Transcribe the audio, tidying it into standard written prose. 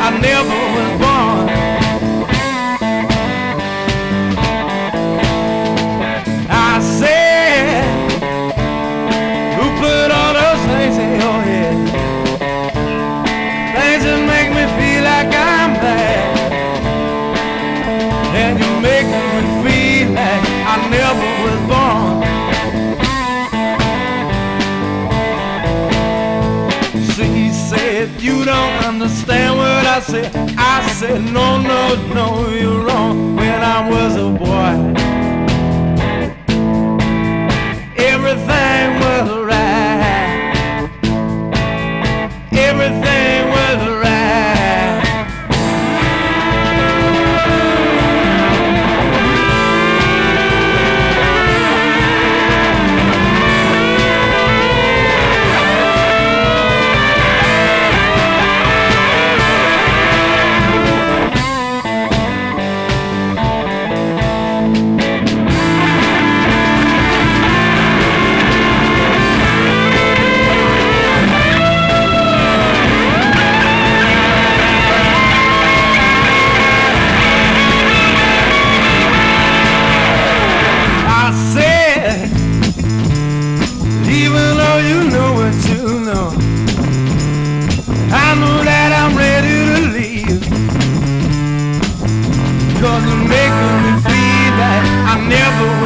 I never was born. I said, who put all those things in your head? Things that make me feel like I'm bad, and you make me feel like I never was born. She said, you don't understand what I said. I said, no, no, no, you're wrong. When I was a boy, everything was right. Everything was right. I know that I'm ready to leave, 'cause you're making me feel like I never